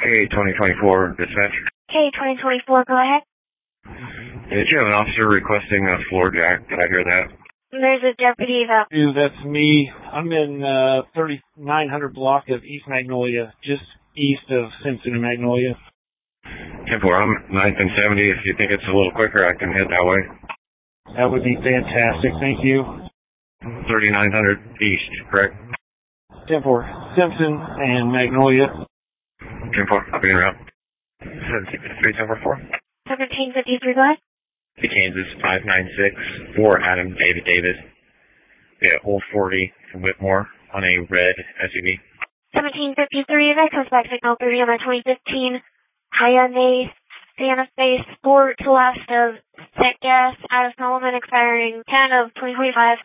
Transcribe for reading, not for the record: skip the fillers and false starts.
K-2024 dispatch. K-2024, go ahead. Did you have an officer requesting a floor jack? Did I hear that? There's a deputy though. Dude, that's me. I'm in 3900 block of East Magnolia, just east of Simpson and Magnolia. 10-4, I'm 9th and 70. If you think it's a little quicker, I can head that way. That would be fantastic. Thank you. 3900 East, correct? 10-4, Simpson and Magnolia. 10-4, I'll be around. 1753, 10-4. 1753, go ahead. The Kansas 596 for Adam David Davis. Yeah, Old 40 from Whitmore on a red SUV. 1753, that comes back signal 30 on the 2015 Hyundai Santa Fe Sport to last of set gas out of Solomon expiring 10 of 2025.